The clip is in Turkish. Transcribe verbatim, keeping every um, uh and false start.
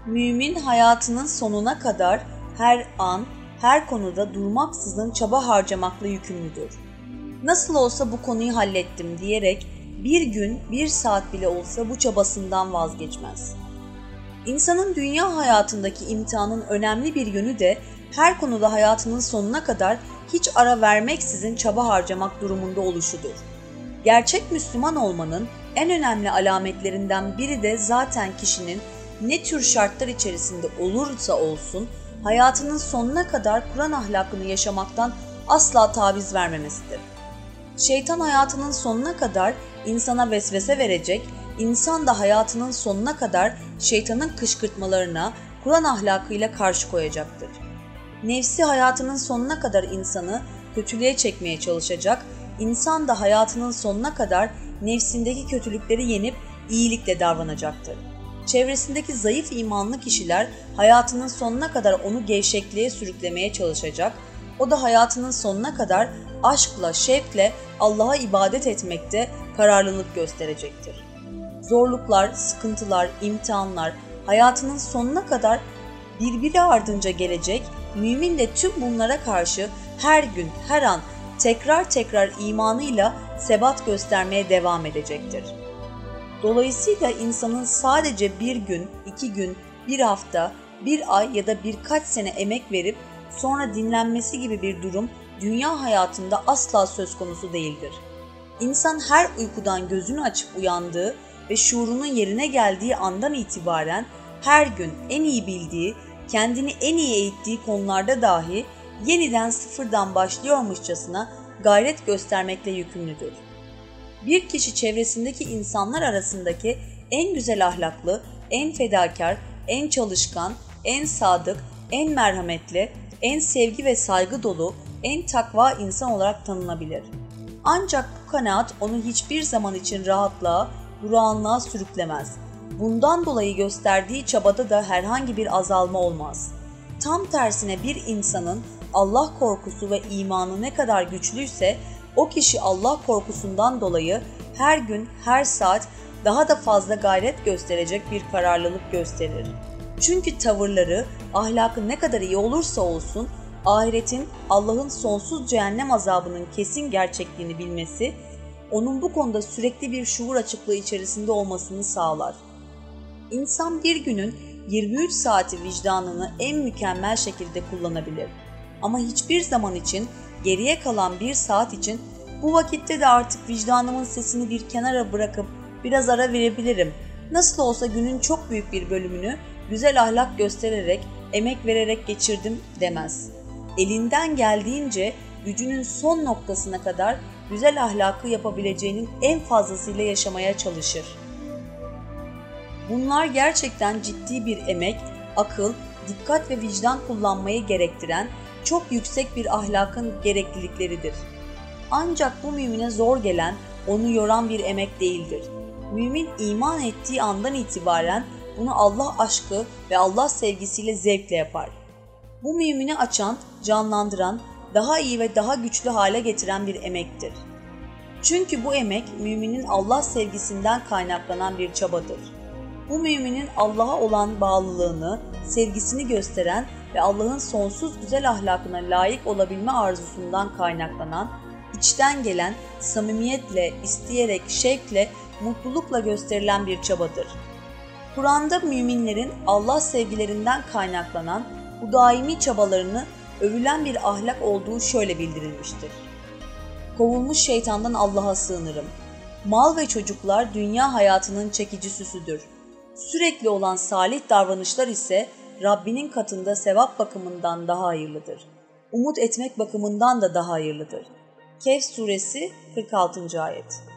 Mümin hayatının sonuna kadar her an, her konuda durmaksızın çaba harcamakla yükümlüdür. Nasıl olsa bu konuyu hallettim diyerek bir gün, bir saat bile olsa bu çabasından vazgeçmez. İnsanın dünya hayatındaki imtihanın önemli bir yönü de her konuda hayatının sonuna kadar hiç ara vermeksizin çaba harcamak durumunda oluşudur. Gerçek Müslüman olmanın en önemli alametlerinden biri de zaten kişinin ne tür şartlar içerisinde olursa olsun hayatının sonuna kadar Kur'an ahlakını yaşamaktan asla taviz vermemesidir. Şeytan hayatının sonuna kadar insana vesvese verecek, insan da hayatının sonuna kadar şeytanın kışkırtmalarına Kur'an ahlakıyla karşı koyacaktır. Nefsi hayatının sonuna kadar insanı kötülüğe çekmeye çalışacak, insan da hayatının sonuna kadar nefsindeki kötülükleri yenip iyilikle davranacaktır. Çevresindeki zayıf imanlı kişiler hayatının sonuna kadar onu gevşekliğe sürüklemeye çalışacak, o da hayatının sonuna kadar aşkla, şevkle Allah'a ibadet etmekte kararlılık gösterecektir. Zorluklar, sıkıntılar, imtihanlar hayatının sonuna kadar birbiri ardınca gelecek, mümin de tüm bunlara karşı her gün, her an tekrar tekrar imanıyla sebat göstermeye devam edecektir. Dolayısıyla insanın sadece bir gün, iki gün, bir hafta, bir ay ya da birkaç sene emek verip sonra dinlenmesi gibi bir durum dünya hayatında asla söz konusu değildir. İnsan her uykudan gözünü açıp uyandığı ve şuurunun yerine geldiği andan itibaren her gün en iyi bildiği, kendini en iyi eğittiği konularda dahi yeniden sıfırdan başlıyormuşçasına gayret göstermekle yükümlüdür. Bir kişi çevresindeki insanlar arasındaki en güzel ahlaklı, en fedakar, en çalışkan, en sadık, en merhametli, en sevgi ve saygı dolu, en takva insan olarak tanınabilir. Ancak bu kanaat onu hiçbir zaman için rahatlığa, durağanlığa sürüklemez. Bundan dolayı gösterdiği çabada da herhangi bir azalma olmaz. Tam tersine bir insanın Allah korkusu ve imanı ne kadar güçlüyse o kişi Allah korkusundan dolayı her gün, her saat daha da fazla gayret gösterecek bir kararlılık gösterir. Çünkü tavırları, ahlakı ne kadar iyi olursa olsun, ahiretin, Allah'ın sonsuz cehennem azabının kesin gerçekliğini bilmesi, onun bu konuda sürekli bir şuur açıklığı içerisinde olmasını sağlar. İnsan bir günün yirmi üç saati vicdanını en mükemmel şekilde kullanabilir. Ama hiçbir zaman için geriye kalan bir saat için bu vakitte de artık vicdanımın sesini bir kenara bırakıp biraz ara verebilirim. Nasıl olsa günün çok büyük bir bölümünü güzel ahlak göstererek, emek vererek geçirdim demez. Elinden geldiğince gücünün son noktasına kadar güzel ahlakı yapabileceğinin en fazlasıyla yaşamaya çalışır. Bunlar gerçekten ciddi bir emek, akıl, dikkat ve vicdan kullanmayı gerektiren çok yüksek bir ahlakın gereklilikleridir. Ancak bu mümine zor gelen, onu yoran bir emek değildir. Mümin iman ettiği andan itibaren bunu Allah aşkı ve Allah sevgisiyle zevkle yapar. Bu mümini açan, canlandıran, daha iyi ve daha güçlü hale getiren bir emektir. Çünkü bu emek müminin Allah sevgisinden kaynaklanan bir çabadır. Bu müminin Allah'a olan bağlılığını, sevgisini gösteren ve Allah'ın sonsuz güzel ahlakına layık olabilme arzusundan kaynaklanan, içten gelen, samimiyetle, isteyerek, şevkle, mutlulukla gösterilen bir çabadır. Kur'an'da müminlerin Allah sevgilerinden kaynaklanan bu daimi çabalarını övülen bir ahlak olduğu şöyle bildirilmiştir. Kovulmuş şeytandan Allah'a sığınırım. Mal ve çocuklar dünya hayatının çekici süsüdür. Sürekli olan salih davranışlar ise Rabbinin katında sevap bakımından daha hayırlıdır. Umut etmek bakımından da daha hayırlıdır. Kehf suresi kırk altıncı ayet.